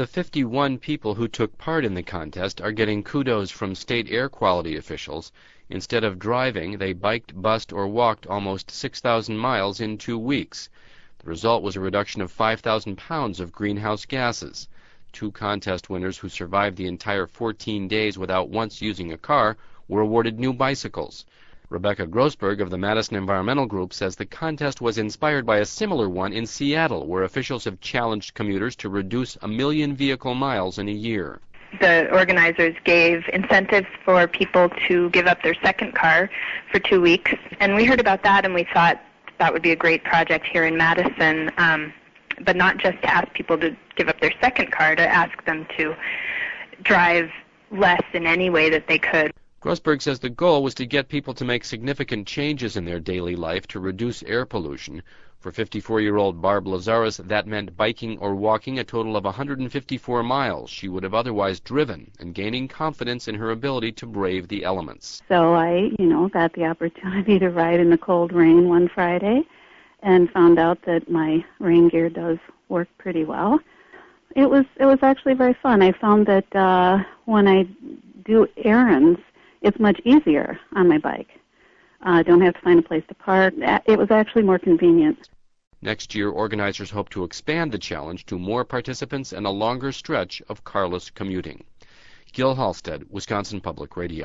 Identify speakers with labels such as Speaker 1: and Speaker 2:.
Speaker 1: The 51 people who took part in the contest are getting kudos from state air quality officials. Instead of driving, they biked, bused, or walked almost 6,000 miles in 2 weeks. The result was a reduction of 5,000 pounds of greenhouse gases. 2 contest winners who survived the entire 14 days without once using a car were awarded new bicycles. Rebecca Grossberg of the Madison Environmental Group says the contest was inspired by a similar one in Seattle, where officials have challenged commuters to reduce 1 million vehicle miles in a year.
Speaker 2: The organizers gave incentives for people to give up their second car for 2 weeks, and we heard about that and we thought that would be a great project here in Madison, but not just to ask people to give up their second car, to ask them to drive less in any way that they could.
Speaker 1: Grossberg says the goal was to get people to make significant changes in their daily life to reduce air pollution. For 54-year-old Barb Lazarus, that meant biking or walking a total of 154 miles she would have otherwise driven, and gaining confidence in her ability to brave the elements.
Speaker 3: So I, got the opportunity to ride in the cold rain one Friday and found out that my rain gear does work pretty well. It was actually very fun. I found that when I do errands, it's much easier on my bike. I don't have to find a place to park. It was actually more convenient.
Speaker 1: Next year, organizers hope to expand the challenge to more participants and a longer stretch of carless commuting. Gil Halstead, Wisconsin Public Radio.